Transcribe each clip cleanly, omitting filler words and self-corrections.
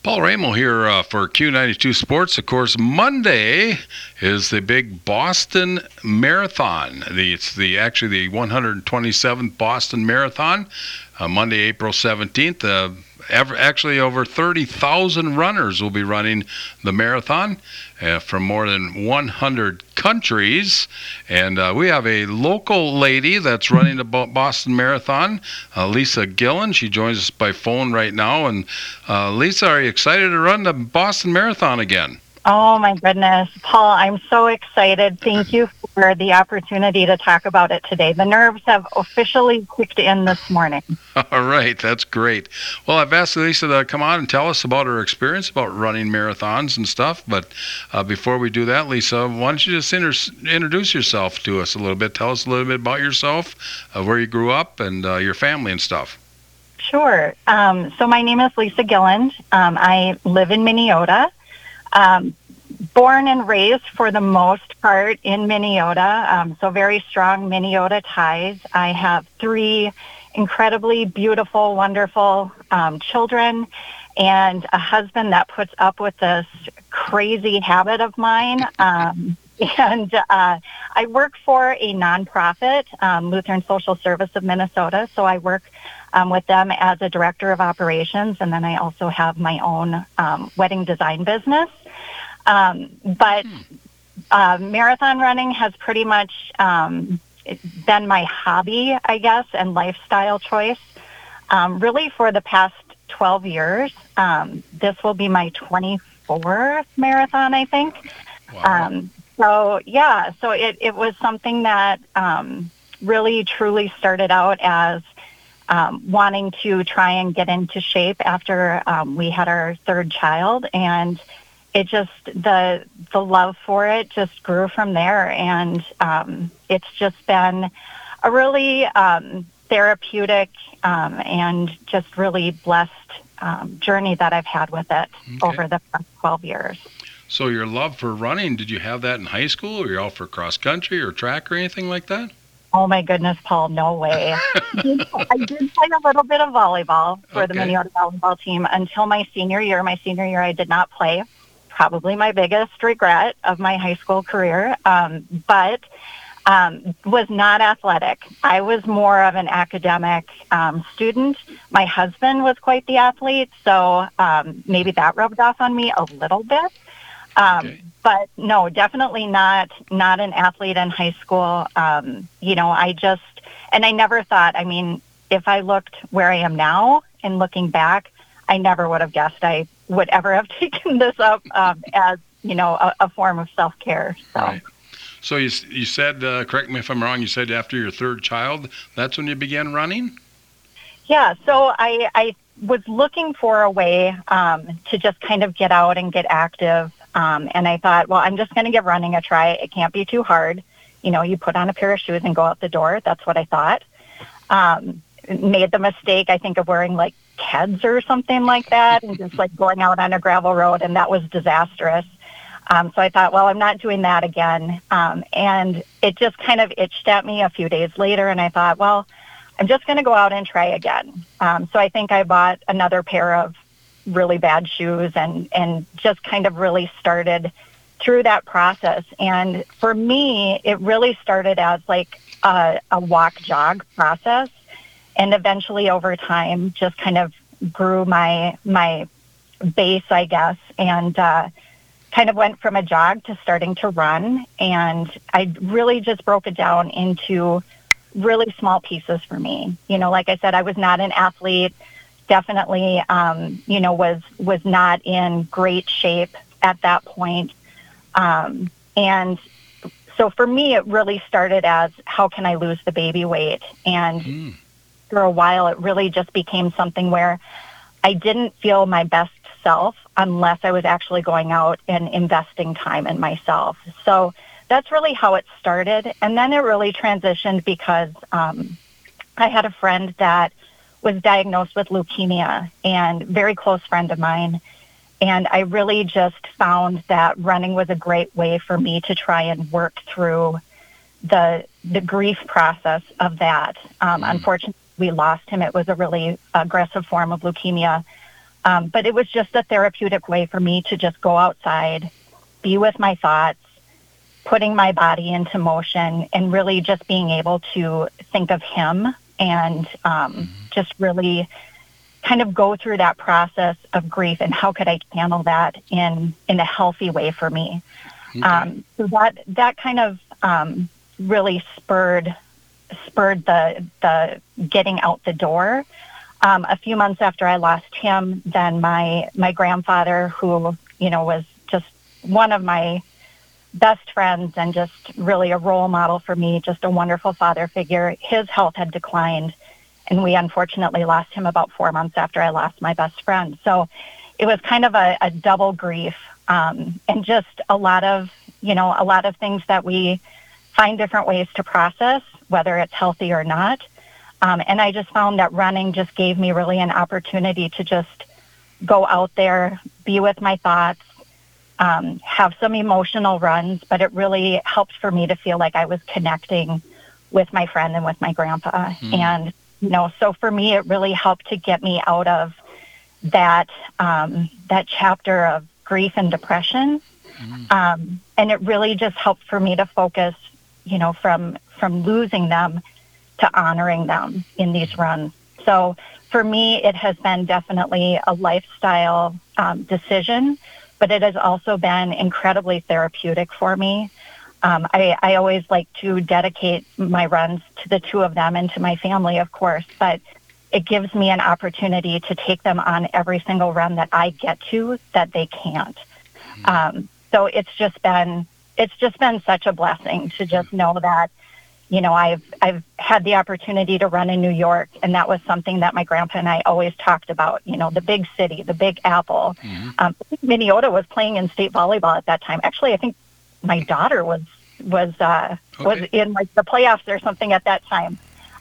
Paul Ramo here for Q92 Sports. Of course, Monday is the big Boston Marathon. It's the 127th Boston Marathon. Monday, April 17th. Actually, over 30,000 runners will be running the marathon from more than 100 countries. And we have a local lady that's running the Boston Marathon, Lisa Gillen. She joins us by phone right now. And Lisa, are you excited to run the Boston Marathon again? Oh, my goodness. Paul, I'm so excited. Thank you for the opportunity to talk about it today. The nerves have officially kicked in this morning. All right. That's great. Well, I've asked Lisa to come on and tell us about her experience about running marathons and stuff. But before we do that, Lisa, why don't you just introduce yourself to us a little bit? Tell us a little bit about yourself, where you grew up, and your family and stuff. Sure. So my name is Lisa Gillen. I live in Minneota. Born and raised, for the most part, in Minneota, so very strong Minneota ties. I have 3 incredibly beautiful, wonderful children and a husband that puts up with this crazy habit of mine. And I work for a nonprofit, Lutheran Social Service of Minnesota, so I work with them as a director of operations, and then I also have my own wedding design business. But marathon running has pretty much been my hobby, I guess, and lifestyle choice, really for the past 12 years. This will be my 24th marathon, I think. Wow. So it was something that really, truly started out as wanting to try and get into shape after we had our 3rd child, and it just, the love for it just grew from there, and it's just been a really therapeutic and just really blessed journey that I've had with it over the past 12 years. So your love for running, did you have that in high school, or you out for cross country or track or anything like that? Oh, my goodness, Paul, no way. I did play a little bit of volleyball for the Minneota volleyball team until my senior year. My senior year, I did not play. Probably my biggest regret of my high school career, but was not athletic. I was more of an academic student. My husband was quite the athlete, so maybe that rubbed off on me a little bit. But no, definitely not an athlete in high school. I never thought, if I looked where I am now and looking back, I never would have guessed I would ever have taken this up as, a form of self-care. So. Right. So you said, correct me if I'm wrong, you said after your 3rd child, that's when you began running? Yeah, so I was looking for a way to just kind of get out and get active. And I thought, well, I'm just going to give running a try. It can't be too hard. You put on a pair of shoes and go out the door. That's what I thought. Made the mistake, I think, of wearing like Keds or something like that and just like going out on a gravel road, and that was disastrous. So I thought, well, I'm not doing that again. And it just kind of itched at me a few days later, and I thought, well, I'm just going to go out and try again. So I think I bought another pair of really bad shoes and just kind of really started through that process. And for me, it really started as like a walk-jog process, and eventually over time just kind of grew my base, I guess, and kind of went from a jog to starting to run. And I really just broke it down into really small pieces for me. Like I said, I was not an athlete, definitely, was not in great shape at that point. And so for me, it really started as, how can I lose the baby weight? And for a while, it really just became something where I didn't feel my best self unless I was actually going out and investing time in myself. So that's really how it started. And then it really transitioned because I had a friend that was diagnosed with leukemia, and very close friend of mine. And I really just found that running was a great way for me to try and work through the grief process of that. Unfortunately, we lost him. It was a really aggressive form of leukemia. But it was just a therapeutic way for me to just go outside, be with my thoughts, putting my body into motion, and really just being able to think of him and just really kind of go through that process of grief and how could I channel that in a healthy way for me. Okay. So that kind of really spurred the getting out the door. A few months after I lost him, then my grandfather, who, was just one of my best friends and just really a role model for me, just a wonderful father figure, his health had declined. And we unfortunately lost him about 4 months after I lost my best friend. So it was kind of a double grief, and just a lot of things that we find different ways to process, whether it's healthy or not. And I just found that running just gave me really an opportunity to just go out there, be with my thoughts, have some emotional runs, but it really helped for me to feel like I was connecting with my friend and with my grandpa. And, so for me, it really helped to get me out of that chapter of grief and depression. And it really just helped for me to focus, from losing them to honoring them in these runs. So for me, it has been definitely a lifestyle decision, but it has also been incredibly therapeutic for me. I always like to dedicate my runs to the two of them and to my family, of course, but it gives me an opportunity to take them on every single run that I get to that they can't. So it's just been such a blessing to just know that, I've had the opportunity to run in New York, and that was something that my grandpa and I always talked about, the big city, the Big Apple. I think Minnesota was playing in state volleyball at that time. Actually, I think my daughter was in like the playoffs or something at that time.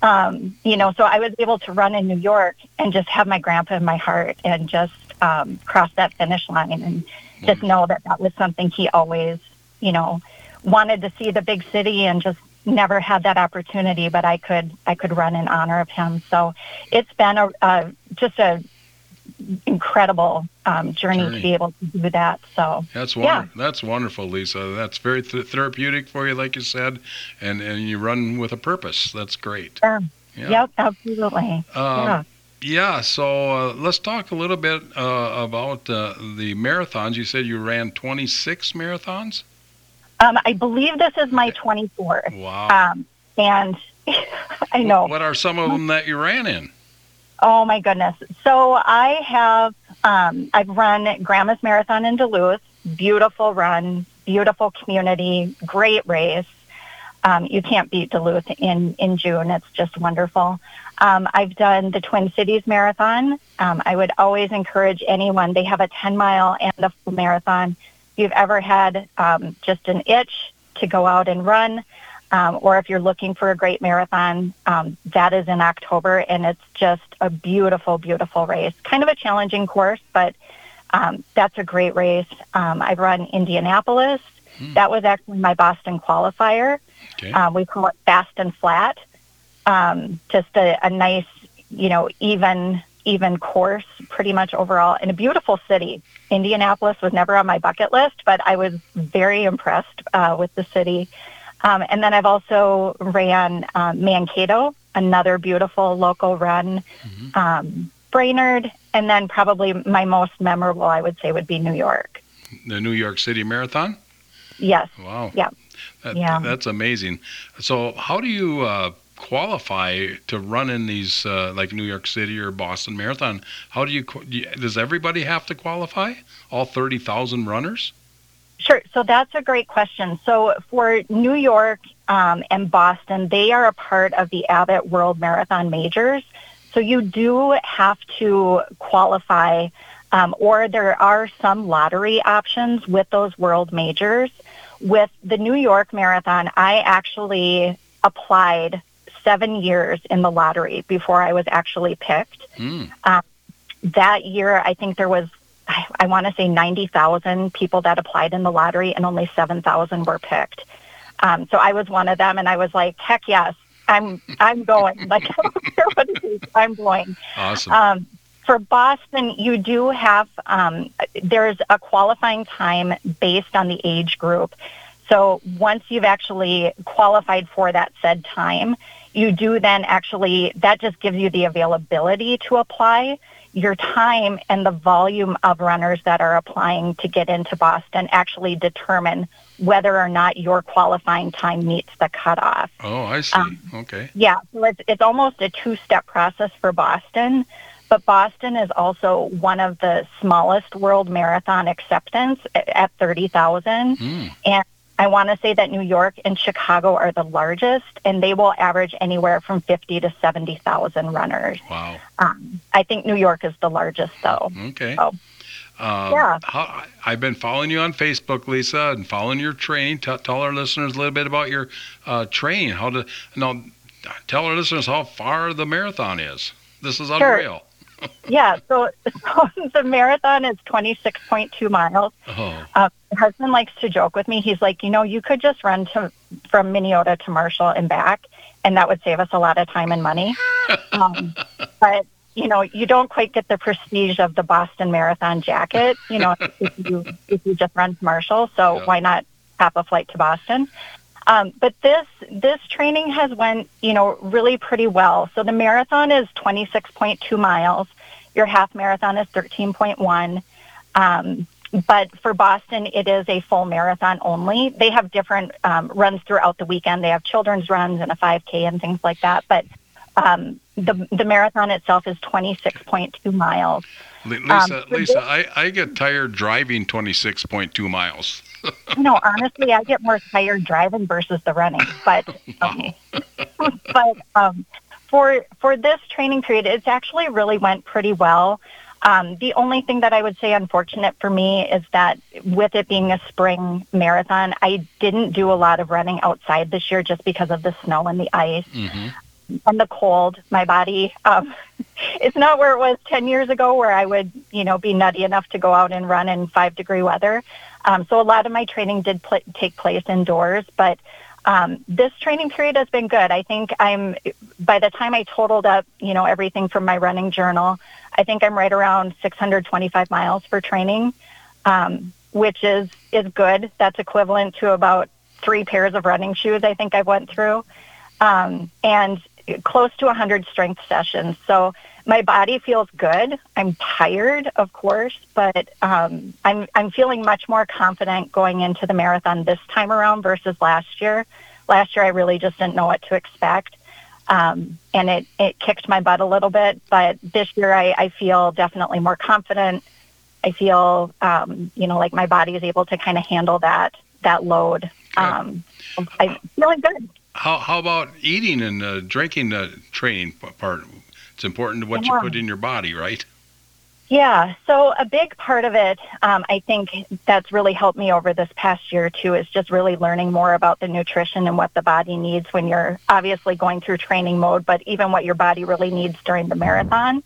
So I was able to run in New York and just have my grandpa in my heart and just cross that finish line and just know that was something he always, wanted to see, the big city, and just never had that opportunity, but I could run in honor of him. So it's been just a incredible journey to be able to do that. So that's That's wonderful, Lisa. That's very therapeutic for you, like you said, and you run with a purpose. That's great. Yeah. Yep, absolutely. So let's talk a little bit about the marathons. You said you ran 26 marathons? I believe this is my 24th. Wow. And I know. What are some of them that you ran in? Oh, my goodness. So I have, I've run Grandma's Marathon in Duluth. Beautiful run, beautiful community, great race. You can't beat Duluth in June. It's just wonderful. I've done the Twin Cities Marathon. I would always encourage anyone. They have a 10-mile and a full marathon. If you've ever had just an itch to go out and run, or if you're looking for a great marathon, that is in October, and it's just a beautiful, beautiful race. Kind of a challenging course, but that's a great race. I've run Indianapolis. That was actually my Boston qualifier. Okay. We call it fast and flat. Just a nice, even course pretty much overall, in a beautiful city. Indianapolis was never on my bucket list, but I was very impressed with the city. And then I've also ran Mankato, another beautiful local run, Brainerd, and then probably my most memorable, I would say, would be New York. The New York City Marathon? Yes. Wow. Yeah. That's amazing. So how do you qualify to run in these, like New York City or Boston Marathon? How does everybody have to qualify? All 30,000 runners? Sure. So that's a great question. So for New York and Boston, they are a part of the Abbott World Marathon Majors. So you do have to qualify, or there are some lottery options with those World Majors. With the New York Marathon, I actually applied 7 years in the lottery before I was actually picked. That year, I think there was, I want to say 90,000 people that applied in the lottery, and only 7,000 were picked. So I was one of them, and I was like, heck yes, I'm going. Like, I don't care what it is, I'm going. Awesome. For Boston, you do have, there's a qualifying time based on the age group. So once you've actually qualified for that said time, you do then actually, that just gives you the availability to apply. Your time and the volume of runners that are applying to get into Boston actually determine whether or not your qualifying time meets the cutoff. Oh, I see. Okay. Yeah, so it's almost a two-step process for Boston, but Boston is also one of the smallest world marathon acceptance at 30,000. And I want to say that New York and Chicago are the largest, and they will average anywhere from 50 to 70,000 runners. Wow. I think New York is the largest, though. Okay. So, yeah. I've been following you on Facebook, Lisa, and following your training. Tell our listeners a little bit about your training. Tell our listeners how far the marathon is. This is unreal. Sure. Yeah, so the marathon is 26.2 miles. My husband likes to joke with me. He's like, you could just run from Minneota to Marshall and back, and that would save us a lot of time and money. But, you don't quite get the prestige of the Boston Marathon jacket, if you just run to Marshall. So why not hop a flight to Boston? But this training has went, really pretty well. So the marathon is 26.2 miles. Your half marathon is 13.1. But for Boston, it is a full marathon only. They have different runs throughout the weekend. They have children's runs and a 5K and things like that. But the marathon itself is 26.2 miles. Lisa, I get tired driving 26.2 miles. Honestly, I get more tired driving versus the running. But for this training period, it's actually really went pretty well. The only thing that I would say unfortunate for me is that with it being a spring marathon, I didn't do a lot of running outside this year just because of the snow and the ice. And the cold. My body, it's not where it was 10 years ago where I would, be nutty enough to go out and run in 5-degree weather. So a lot of my training did take place indoors, but this training period has been good. I think by the time I totaled up, everything from my running journal, I think I'm right around 625 miles for training, which is good. That's equivalent to about 3 pairs of running shoes I think I've went through. And close to 100 strength sessions. So my body feels good. I'm tired, of course, but I'm feeling much more confident going into the marathon this time around versus last year. Last year, I really just didn't know what to expect, and it kicked my butt a little bit. But this year, I feel definitely more confident. I feel, like my body is able to kind of handle that load. I'm feeling good. How about eating and drinking the training part? It's important to what you put in your body, right? Yeah. So a big part of it, I think that's really helped me over this past year, too, is just really learning more about the nutrition and what the body needs when you're obviously going through training mode, but even what your body really needs during the marathon.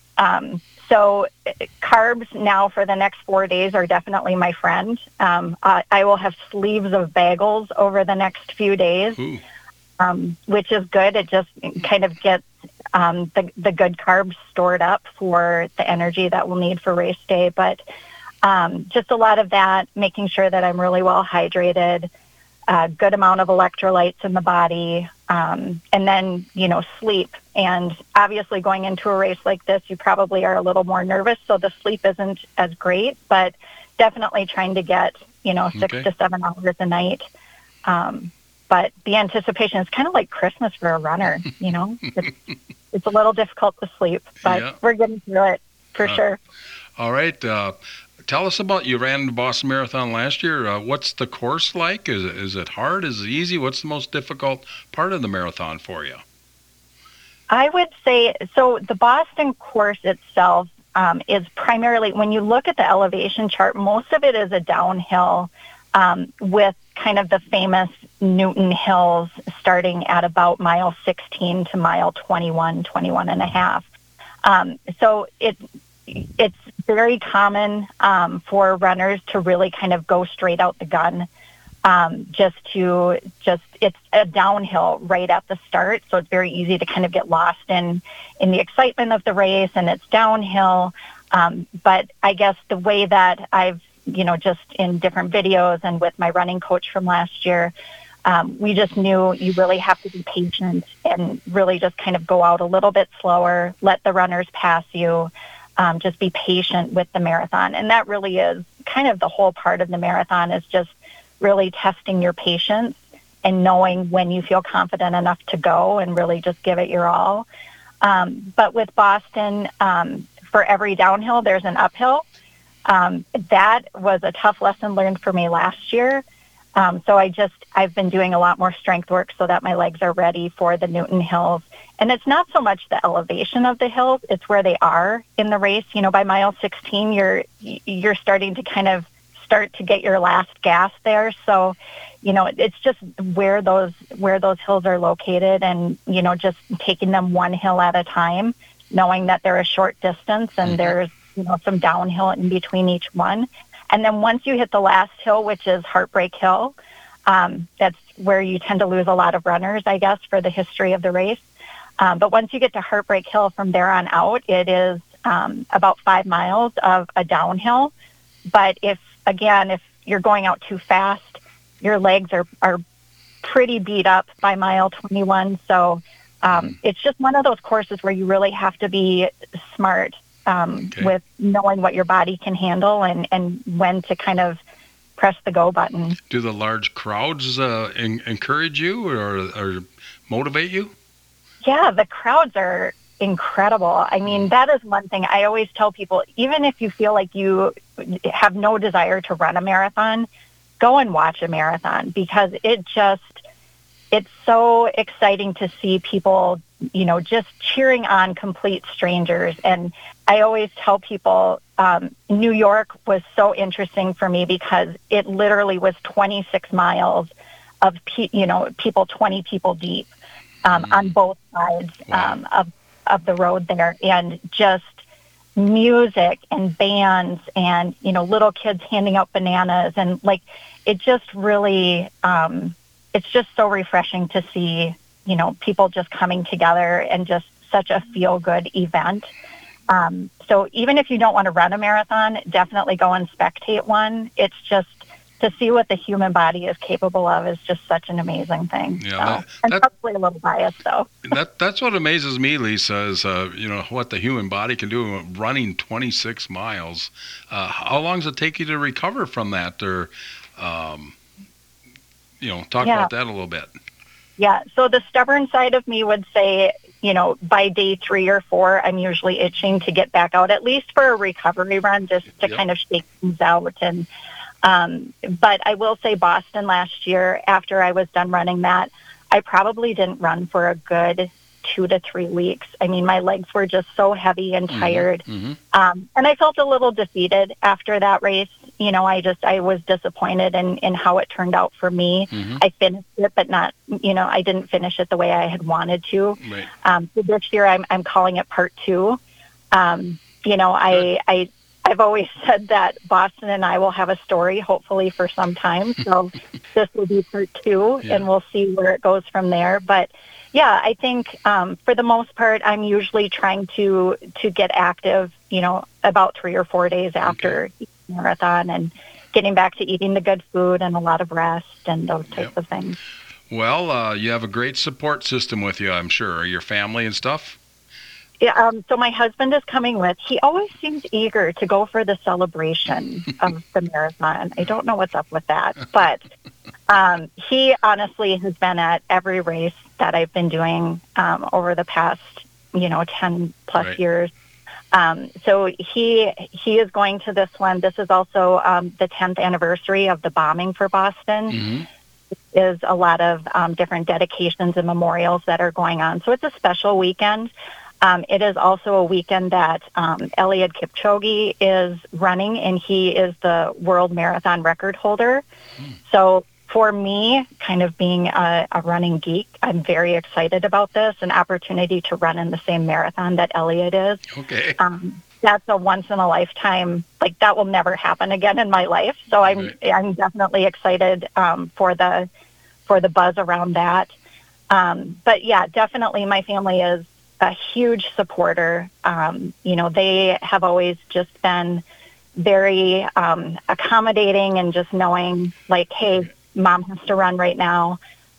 So carbs now for the next 4 days are definitely my friend. I will have sleeves of bagels over the next few days. Which is good. It just kind of gets the good carbs stored up for the energy that we'll need for race day. But just a lot of that, making sure that I'm really well hydrated, a good amount of electrolytes in the body, and then, sleep. And obviously going into a race like this, you probably are a little more nervous, so the sleep isn't as great, but definitely trying to get, 6 to 7 hours a night. But the anticipation is kind of like Christmas for a runner, It's a little difficult to sleep, but we're getting through it for sure. All right. Tell us about, you ran the Boston Marathon last year. What's the course like? Is it hard? Is it easy? What's the most difficult part of the marathon for you? I would say, so the Boston course itself is primarily, when you look at the elevation chart, most of it is a downhill with kind of the famous Newton Hills starting at about mile 16 to mile 21 and a half. So it's very common for runners to really kind of go straight out the gun It's a downhill right at the start. So it's very easy to kind of get lost in the excitement of the race, and it's downhill. But I guess the way that I've, just in different videos and with my running coach from last year, we just knew you really have to be patient and really just kind of go out a little bit slower, let the runners pass you, just be patient with the marathon. And that really is kind of the whole part of the marathon, is just really testing your patience and knowing when you feel confident enough to go and really just give it your all. But with Boston, for every downhill, there's an uphill. That was a tough lesson learned for me last year. So I've been doing a lot more strength work so that my legs are ready for the Newton Hills. And it's not so much the elevation of the hills, it's where they are in the race. By mile 16, you're starting to kind of start to get your last gas there. So, it's just where those hills are located, and, just taking them one hill at a time, knowing that they're a short distance and there's, some downhill in between each one. And then once you hit the last hill, which is Heartbreak Hill, that's where you tend to lose a lot of runners, I guess, for the history of the race. But once you get to Heartbreak Hill, from there on out, it is about 5 miles of a downhill. But if you're going out too fast, your legs are pretty beat up by mile 21. So it's just one of those courses where you really have to be smart with knowing what your body can handle and when to kind of press the go button. Do the large crowds encourage you or motivate you? Yeah, the crowds are incredible. I mean, that is one thing I always tell people. Even if you feel like you have no desire to run a marathon, go and watch a marathon, because it's so exciting to see people, just cheering on complete strangers. And I always tell people, New York was so interesting for me because it literally was 26 miles of, people, 20 people deep on both sides of the road there, and just music and bands and, little kids handing out bananas. And it just really, it's just so refreshing to see, people just coming together and just such a feel-good event. So even if you don't want to run a marathon, definitely go and spectate one. It's just, to see what the human body is capable of is just such an amazing thing. Yeah, and probably a little biased, though. That's what amazes me, Lisa, is, what the human body can do running 26 miles. How long does it take you to recover from that? Or, talk about that a little bit. Yeah, so the stubborn side of me would say, by day 3 or 4, I'm usually itching to get back out, at least for a recovery run, just to kind of shake things out. And but I will say Boston last year, after I was done running that, I probably didn't run for a good 2 to 3 weeks. I mean, my legs were just so heavy and tired. And I felt a little defeated after that race. I was disappointed in how it turned out for me. I finished it, but not, I didn't finish it the way I had wanted to. Right. So this year I'm calling it part 2. I've always said that Boston and I will have a story, hopefully for some time. So this will be part 2, and we'll see where it goes from there. But yeah, I think for the most part, I'm usually trying to get active, about 3 or 4 days after the marathon, and getting back to eating the good food and a lot of rest and those types of things. Well, you have a great support system with you, I'm sure. Your family and stuff? Yeah, so my husband is coming with. He always seems eager to go for the celebration of the marathon. I don't know what's up with that, but he honestly has been at every race that I've been doing over the past, 10 plus years. So he is going to this one. This is also the 10th anniversary of the bombing for Boston. Is a lot of different dedications and memorials that are going on. So it's a special weekend. It is also a weekend that Eliud Kipchoge is running, and he is the world marathon record holder. So for me, kind of being a running geek, I'm very excited about this, an opportunity to run in the same marathon that Eliud is. Okay. that's a once in a lifetime, like that will never happen again in my life. So I'm definitely excited for the buzz around that. But yeah, definitely my family is a huge supporter. They have always just been very accommodating, and just knowing like, hey, mom has to run right now.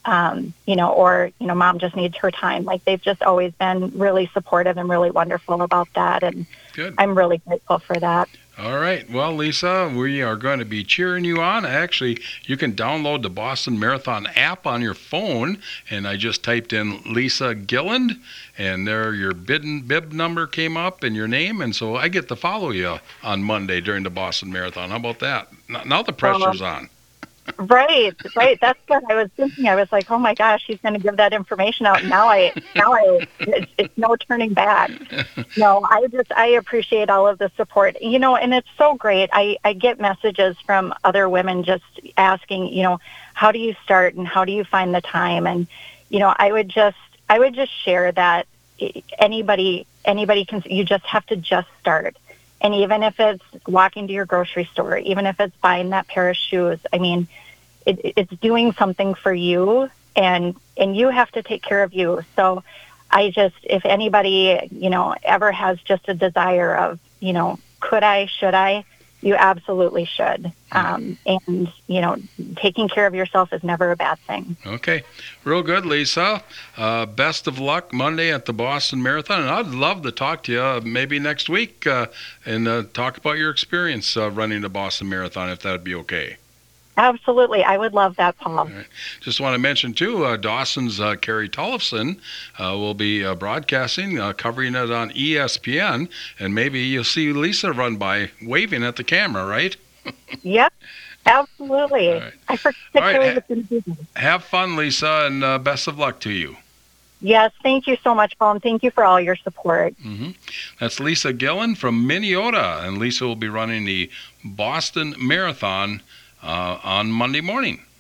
Mom just needs her time. Like, they've just always been really supportive and really wonderful about that. And good. I'm really grateful for that. All right. Well, Lisa, we are going to be cheering you on. Actually, you can download the Boston Marathon app on your phone, and I just typed in Lisa Gilland, and there your bib number came up and your name, and so I get to follow you on Monday during the Boston Marathon. How about that? Now the pressure's on. Right. That's what I was thinking. I was like, oh my gosh, he's going to give that information out. It's no turning back. No, I appreciate all of the support, and it's so great. I get messages from other women just asking, how do you start and how do you find the time? And, I would just share that anybody can, you just have to just start. And even if it's walking to your grocery store, even if it's buying that pair of shoes, I mean, it's doing something for you, and you have to take care of you. So if anybody, ever has just a desire of, could I, should I, you absolutely should. And, taking care of yourself is never a bad thing. Okay. Real good, Lisa. Best of luck Monday at the Boston Marathon. And I'd love to talk to you maybe next week and talk about your experience running the Boston Marathon, if that would be okay. Absolutely. I would love that, Paul. Right. Just want to mention, too, Dawson's Carrie Tollefson will be broadcasting, covering it on ESPN, and maybe you'll see Lisa run by waving at the camera, right? Yep, absolutely. Right. I forgot Carrie was going to do that. Have fun, Lisa, and best of luck to you. Yes, thank you so much, Paul, and thank you for all your support. Mm-hmm. That's Lisa Gilland from Minneota, and Lisa will be running the Boston Marathon on Monday morning.